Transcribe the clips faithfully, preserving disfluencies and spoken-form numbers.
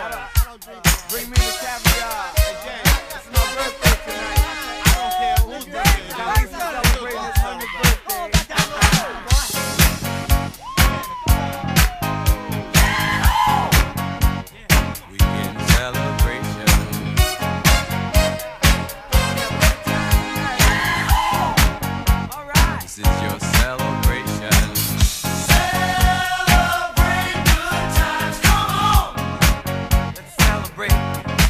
Bring me the caviar. Again, it's my birthday tonight. I don't care whose birthday it is. Now we can celebrate his hundredth birthday. Weekend celebration. Alright. This is your celebration. Celebrate good times, come on. Let's celebrate.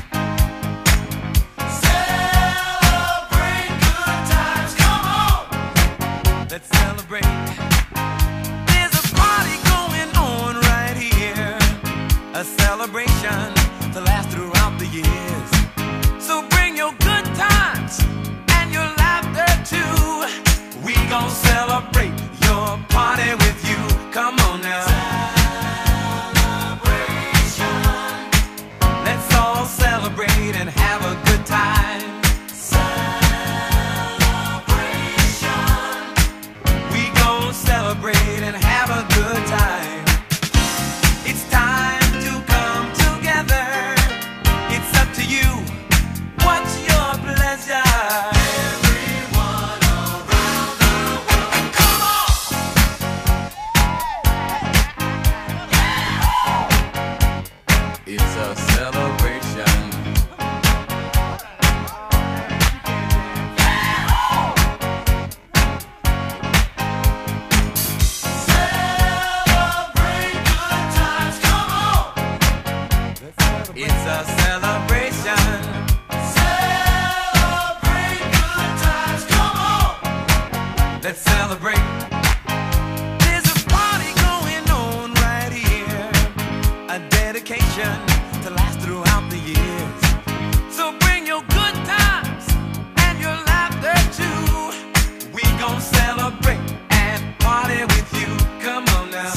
Celebrate good times, come on. Let's celebrate. There's a party going on right here. A celebration to last throughout the years. So bring your good times and your laughter too. We gon' celebrate your party with you. Come on now. Celebration. Let's all celebrate and have a good time. Celebration. We gon' celebrate and have a good time. It's time to come together. It's up to you. What's your pleasure? Everyone around the world, come on! It's a celebration. Celebrate good times, come on! It's a celebration. Celebrate good times, come on. Let's celebrate. There's a party going on right here. A dedication to last throughout the years. So bring your good times and your laughter too. We gon' celebrate and party with you. Come on now.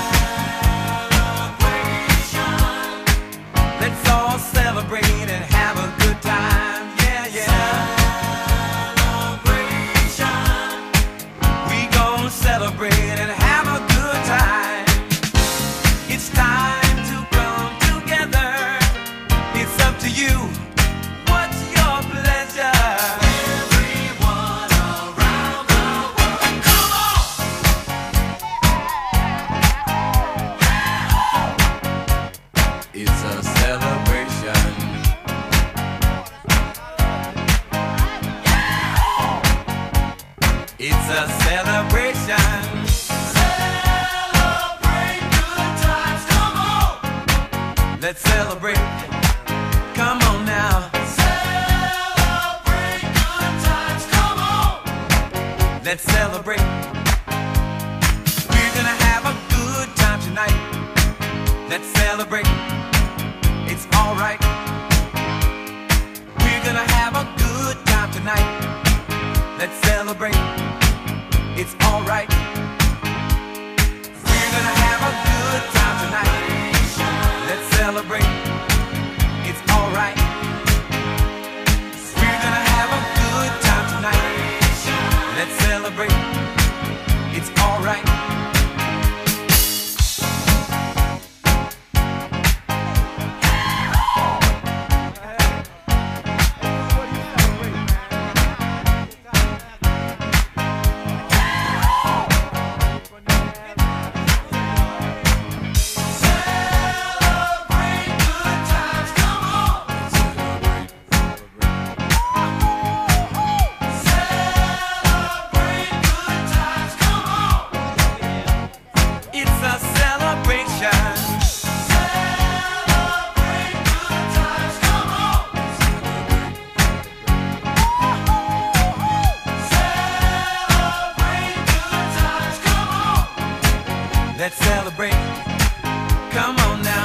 Celebration. Let's all celebrate and have a good time. Yeah, yeah. Celebration. We gon' celebrate and have a good time. It's time to come together. It's up to you. What's your pleasure? Everyone around the world, come on! It's a celebration. It's a celebration. Celebrate good times, come on. Let's celebrate. Come on now. Celebrate good times, come on. Let's celebrate. We're gonna have a good time tonight. Let's celebrate. It's alright. We're gonna have a good time tonight. Let's celebrate. It's alright. We're gonna have a good time tonight. Let's celebrate. It's alright. We're gonna have a good time tonight. Let's celebrate. It's alright. Celebrate good times, come on. Celebrate good times, come on. It's a celebration. Celebrate good times, come on. Celebrate good times, come on. Let's celebrate. Come on now.